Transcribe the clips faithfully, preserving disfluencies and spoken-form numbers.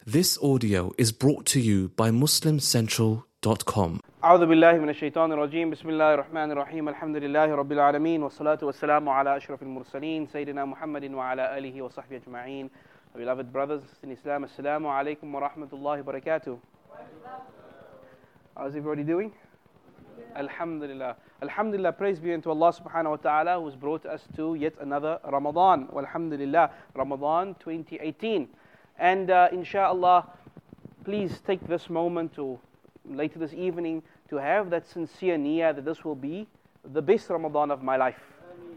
This audio is brought to you by muslim central dot com. أعوذ بالله من الشيطان الرجيم بسم الله الرحمن الرحيم الحمد لله رب العالمين والصلاة والسلام على أشرف المرسلين سيدنا محمد وعلى آله وصحبه أجمعين. Beloved brothers in Islam, Assalamu alaikum wa rahmatullahi wa barakatuh. How's everybody doing? Alhamdulillah. Alhamdulillah, praise be unto Allah subhanahu wa ta'ala who has brought us to yet another Ramadan. Alhamdulillah, Ramadan twenty eighteen. And uh, inshallah, please take this moment to later this evening to have that sincere niyyah that this will be the best Ramadan of my life.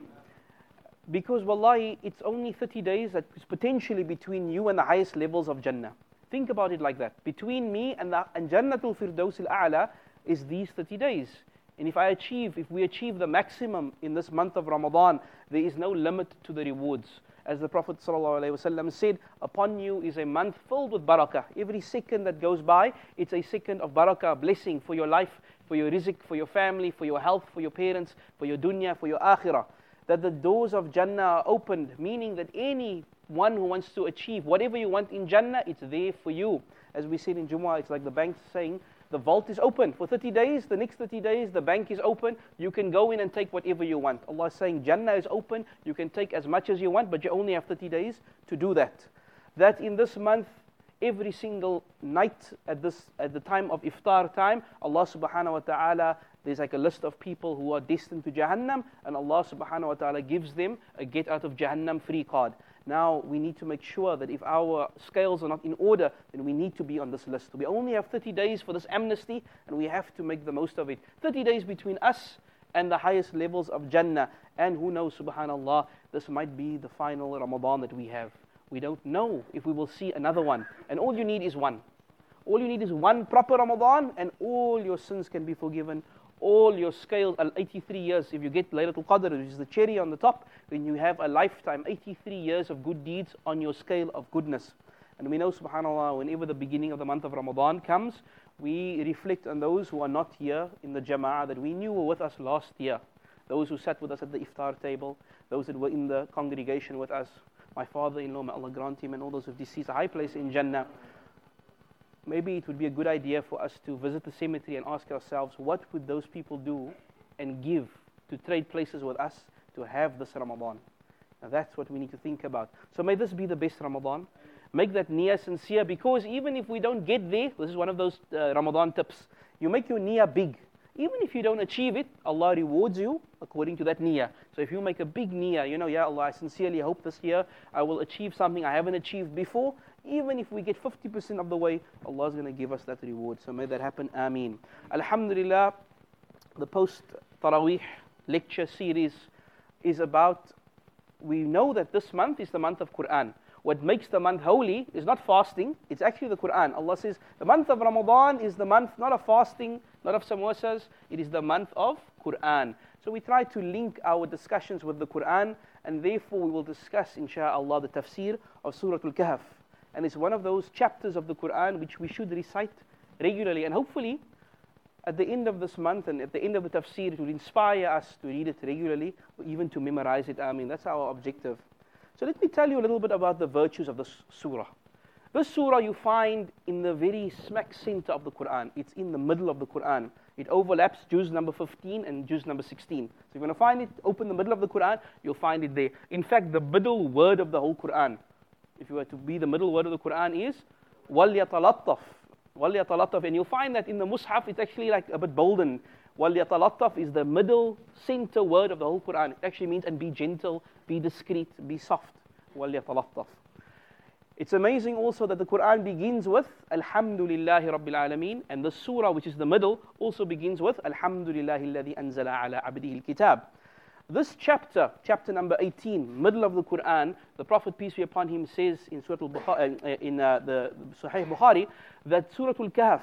Because wallahi, it's only thirty days that is potentially between you and the highest levels of Jannah. Think about it like that. Between me and, the, and Jannatul Firdaus al-A'la is these thirty days. And if I achieve, if we achieve the maximum in this month of Ramadan, there is no limit to the rewards. As the Prophet ﷺ said, upon you is a month filled with barakah. Every second that goes by, it's a second of barakah, blessing for your life, for your rizq, for your family, for your health, for your parents, for your dunya, for your akhirah. That the doors of Jannah are opened, meaning that anyone who wants to achieve whatever you want in Jannah, it's there for you. As we said in Jumu'ah, it's like the bank saying, the vault is open for thirty days, the next thirty days, the bank is open, you can go in and take whatever you want. Allah is saying, Jannah is open, you can take as much as you want, but you only have thirty days to do that. That in this month, every single night at this at the time of iftar time, Allah subhanahu wa ta'ala, there's like a list of people who are destined to Jahannam, and Allah subhanahu wa ta'ala gives them a get out of Jahannam free card. Now we need to make sure that if our scales are not in order, then we need to be on this list. We only have thirty days for this amnesty, and we have to make the most of it. thirty days between us and the highest levels of Jannah. And who knows, subhanallah, this might be the final Ramadan that we have. We don't know if we will see another one. And all you need is one. All you need is one proper Ramadan, and all your sins can be forgiven. All your scales, eighty-three years, if you get Laylatul Qadr, which is the cherry on the top, then you have a lifetime, eighty-three years of good deeds on your scale of goodness. And we know, subhanAllah, whenever the beginning of the month of Ramadan comes, we reflect on those who are not here in the Jama'ah that we knew were with us last year. Those who sat with us at the iftar table, those that were in the congregation with us. My father-in-law, may Allah grant him, and all those who have deceased a high place in Jannah. Maybe it would be a good idea for us to visit the cemetery and ask ourselves, what would those people do and give to trade places with us to have this Ramadan? Now that's what we need to think about. So may this be the best Ramadan. Make that niyyah sincere, because even if we don't get there, this is one of those uh, Ramadan tips. You make your niyyah big. Even if you don't achieve it, Allah rewards you according to that niyyah. So if you make a big niyyah, you know, Ya Allah, I sincerely hope this year I will achieve something I haven't achieved before. Even if we get fifty percent of the way, Allah is going to give us that reward. So may that happen. Ameen. Alhamdulillah, the post-Taraweeh lecture series is about, we know that this month is the month of Quran. What makes the month holy is not fasting, it's actually the Quran. Allah says, the month of Ramadan is the month not of fasting, not of samosas, it is the month of Quran. So we try to link our discussions with the Quran, and therefore we will discuss, insha'Allah, the tafsir of Surah Al-Kahf. And it's one of those chapters of the Quran which we should recite regularly. And hopefully, at the end of this month and at the end of the tafsir, it will inspire us to read it regularly, or even to memorize it. I mean, that's our objective. So let me tell you a little bit about the virtues of this surah. This surah you find in the very smack center of the Quran. It's in the middle of the Quran. It overlaps juz number fifteen and juz number sixteen. So if you want to find it, open the middle of the Quran, you'll find it there. In fact, the middle word of the whole Quran, if you were to be the middle word of the Quran, is وَلْيَتَلَطَّفْ وَلْيَتَلَطَّفْ. And you'll find that in the Mus'haf, it's actually like a bit bolden. وَلْيَتَلَطَّفْ is the middle center word of the whole Quran. It actually means, and be gentle, be discreet, be soft. وَلْيَتَلَطَّفْ. It's amazing also that the Quran begins with Alhamdulillahi Rabbil Alameen, and the surah, which is the middle, also begins with Alhamdulillahi alladhi anzala ala abdihi al-kitab. This chapter, chapter number eighteen, middle of the Quran, the Prophet, peace be upon him, says in Surah Al-Bukhari, uh, in uh, the Sahih Bukhari, that Surah Al-Kahf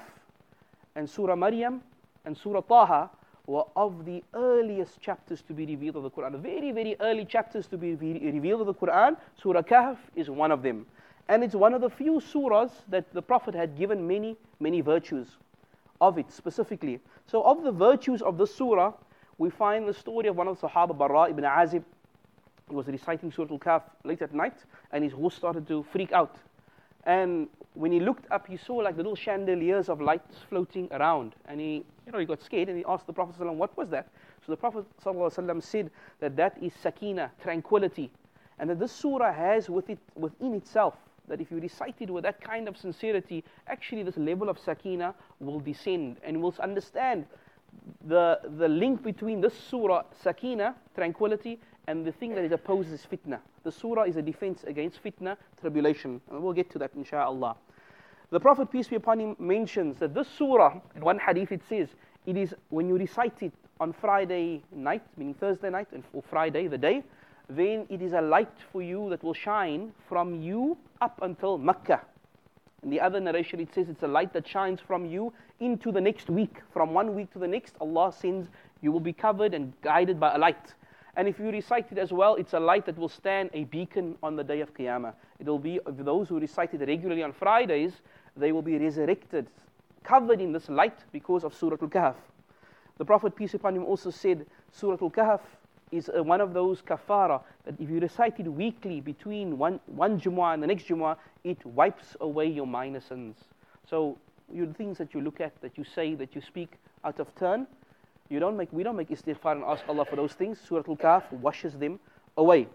and Surah Maryam and Surah Taha were of the earliest chapters to be revealed of the Quran. Very, very early chapters to be re- revealed of the Quran. Surah Kahf is one of them. And it's one of the few surahs that the Prophet had given many, many virtues of it specifically. So of the virtues of the surah, we find the story of one of the Sahaba, Bara ibn Azib. He was reciting Surah Al-Kahf late at night, and his horse started to freak out. And when he looked up, he saw like little chandeliers of lights floating around. And he, you know, he got scared and he asked the Prophet ﷺ, what was that? So the Prophet ﷺ said that that is sakina, tranquility. And that this surah has with it, within itself, that if you recite it with that kind of sincerity, actually this level of sakina will descend and will understand the, the link between this surah, sakina, tranquility, and the thing that it opposes fitna. The surah is a defense against fitna, tribulation. And we'll get to that insha'Allah. The Prophet, peace be upon him, mentions that this surah, in one hadith it says, it is when you recite it on Friday night, meaning Thursday night, or Friday, the day, then it is a light for you that will shine from you up until Makkah. In the other narration it says it's a light that shines from you into the next week. From one week to the next, Allah sends, you will be covered and guided by a light. And if you recite it as well, it's a light that will stand a beacon on the day of Qiyamah. It will be, of those who recite it regularly on Fridays, they will be resurrected, covered in this light because of Surah Al-Kahf. The Prophet, peace upon him, also said, Surah Al-Kahf is uh, one of those kafara that if you recite it weekly between one, one Jumu'ah and the next Jumu'ah, it wipes away your minor sins. So you, the things that you look at, that you say, that you speak out of turn, you don't make, we don't make istighfar and ask Allah for those things. Surah Al-Kahf washes them away.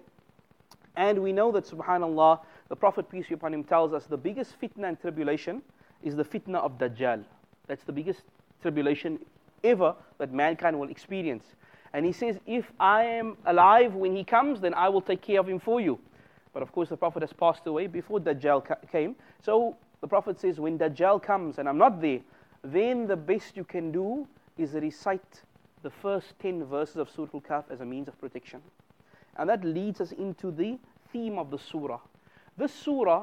And we know that, subhanAllah, the Prophet, peace be upon him, tells us the biggest fitna and tribulation is the fitna of Dajjal. That's the biggest tribulation ever that mankind will experience. And he says, if I am alive when he comes, then I will take care of him for you. But of course, the Prophet has passed away before Dajjal ca- came. So the Prophet says, when Dajjal comes and I'm not there, then the best you can do is recite the first ten verses of Surah Al-Kahf as a means of protection. And that leads us into the theme of the surah. This surah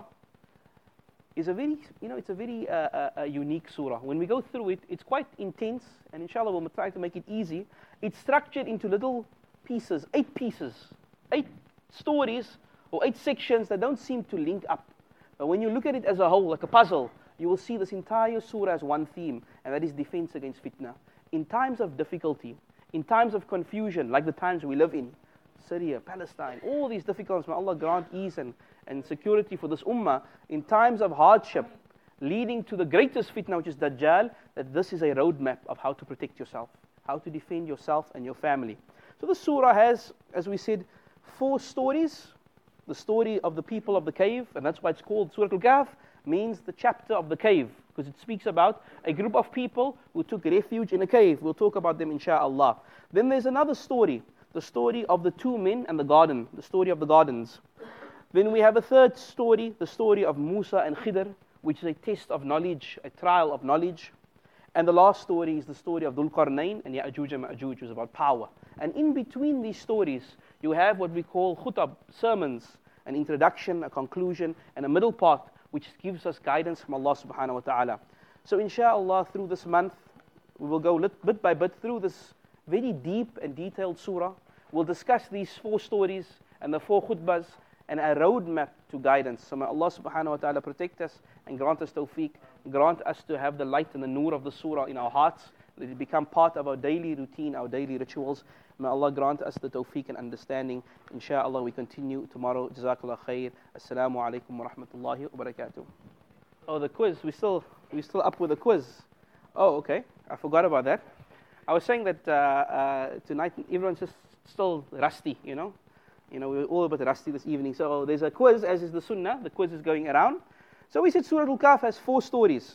is a very, you know, it's a very uh, uh, uh, unique surah. When we go through it, it's quite intense, and inshallah we'll try to make it easy. It's structured into little pieces, eight pieces, eight stories, or eight sections that don't seem to link up. But when you look at it as a whole, like a puzzle, you will see this entire surah as one theme, and that is defense against fitna. In times of difficulty, in times of confusion, like the times we live in, Syria, Palestine, all these difficulties, may Allah grant ease and, and security for this ummah, in times of hardship, leading to the greatest fitna, which is Dajjal, that this is a roadmap of how to protect yourself, how to defend yourself and your family. So the surah has, as we said, four stories. The story of the people of the cave, and that's why it's called Surah Al-Kahf, means the chapter of the cave, because it speaks about a group of people who took refuge in a cave. We'll talk about them insha'Allah. Then there's another story, the story of the two men and the garden, the story of the gardens. Then we have a third story, the story of Musa and Khidr, which is a test of knowledge, a trial of knowledge. And the last story is the story of Dhul Qarnayn and Ya'juj and Ma'juj, which is about power. And in between these stories, you have what we call khutab, sermons, an introduction, a conclusion, and a middle part, which gives us guidance from Allah subhanahu wa ta'ala. So insha'Allah, through this month, we will go lit, bit by bit through this very deep and detailed surah. We'll discuss these four stories and the four khutbahs and a roadmap to guidance. So may Allah subhanahu wa ta'ala protect us and grant us tawfiq, grant us to have the light and the nur of the surah in our hearts, let it become part of our daily routine, our daily rituals. May Allah grant us the tawfiq and understanding. Insha'Allah, we continue tomorrow. Jazakallah khair. Assalamu alaikum wa rahmatullahi wa barakatuh. Oh, the quiz. We still, we still up with the quiz. Oh, okay. I forgot about that. I was saying that uh, uh, tonight everyone's just still rusty, you know. You know, we're all a bit rusty this evening. So there's a quiz, as is the sunnah. The quiz is going around. So we said Surah Al-Kahf has four stories.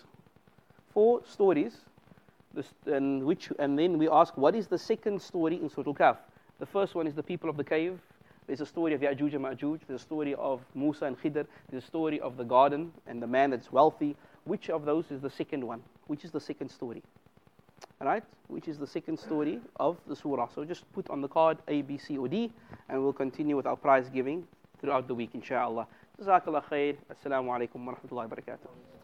Four stories. This, and, which, and then we ask, what is the second story in Surah Al-Kahf? The first one is the people of the cave. There's a story of Ya'juj and Ma'juj. There's a story of Musa and Khidr. There's a story of the garden and the man that's wealthy. Which of those is the second one? Which is the second story? Alright? Which is the second story of the surah? So just put on the card A, B, C, or D, and we'll continue with our prize giving throughout the week, insha'Allah. Jazakallah khair. Assalamu alaikum wa rahmatullahi wa barakatuh.